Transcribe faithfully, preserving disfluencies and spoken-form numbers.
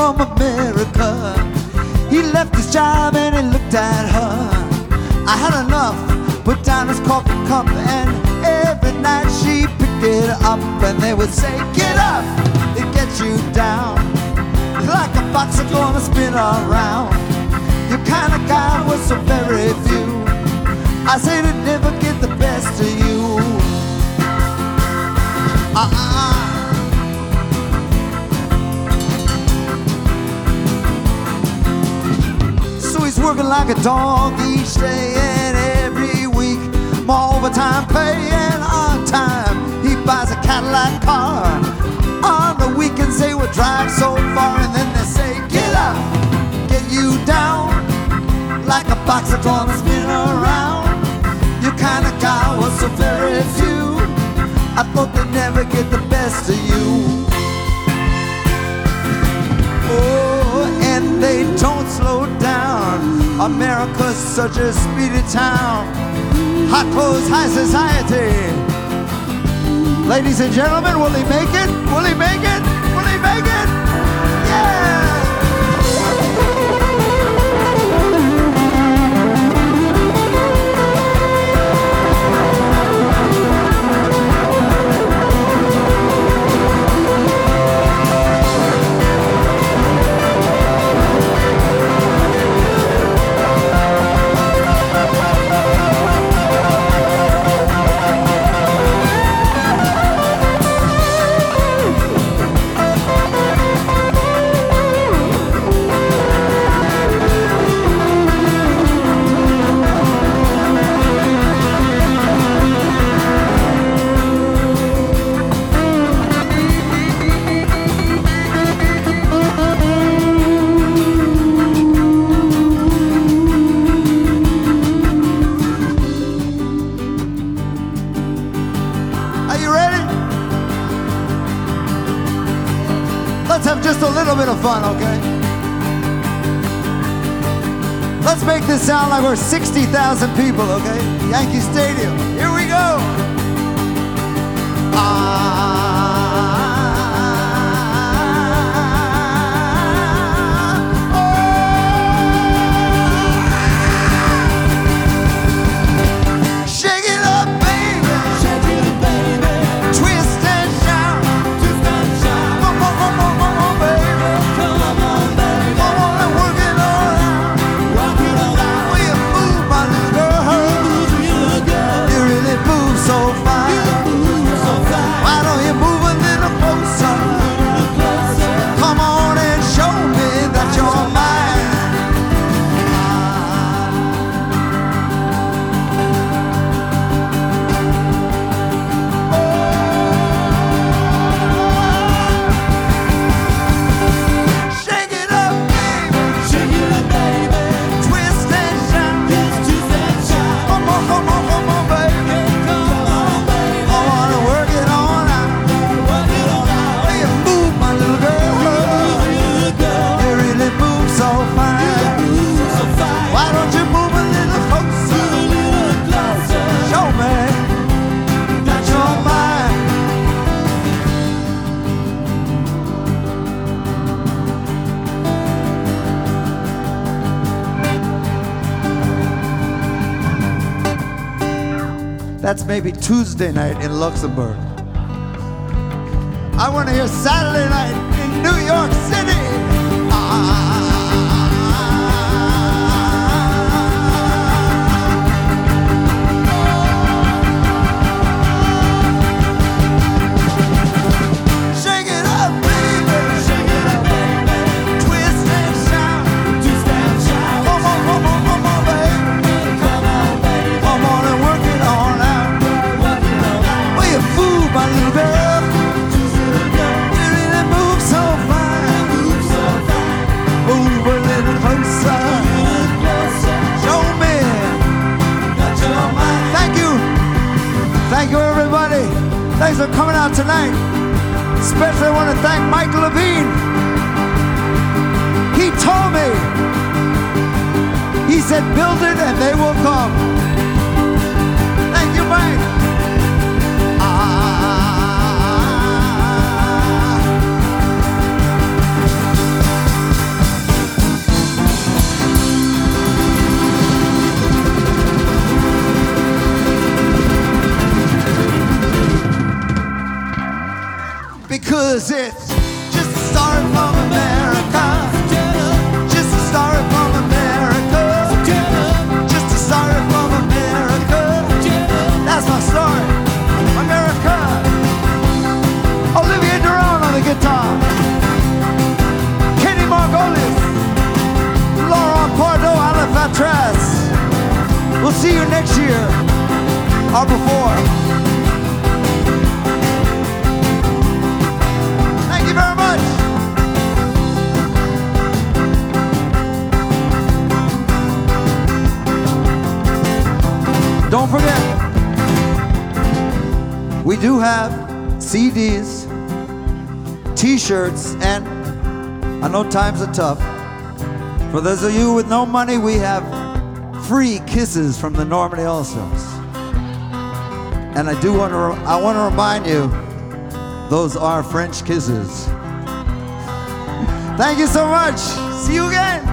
from America. He left his job and he looked at her. I had enough, put down his coffee cup, and every night she picked it up. And they would say, get up, it gets you down, like a box that's gonna spin around. Your kind of guy was so very few. I say to never get the best of you. Uh-uh. So he's working like a dog each day and every week. More overtime pay and on time he buys a Cadillac car. On the weekends they would drive so far, and then they say, get up, get you down, like a box that's gonna spin around. Your kind of guy was so very few. I thought they'd never get the best of you. Oh, and they don't slow down. America's such a speedy town. Hot clothes, high society. Ladies and gentlemen, will he make it? Will he make it? Will he make it? Yeah! Just a little bit of fun, okay? Let's make this sound like we're sixty thousand people, okay? Yankee Stadium. Here we go. Ah. That's maybe Tuesday night in Luxembourg. I want to hear Saturday night in New York City. Ah. Thanks for coming out tonight. Especially I want to thank Michael Levine. He told me, he said, build it and they will come. Thank you, Mike. Ah. 'cause it's just a story from America. Just a story from America. Just a story from America. That's my story, America. Olivia Duran on the guitar. Kenny Margolis. Laurent Pardo, Alan Fatras. We'll see you next year or before. Thank you very much. Don't forget, we do have C Ds, T-shirts, and I know times are tough. For those of you with no money, we have free kisses from the Normandy All-Stars. And I do want to, I want to remind you, those are French kisses. Thank you so much. See you again.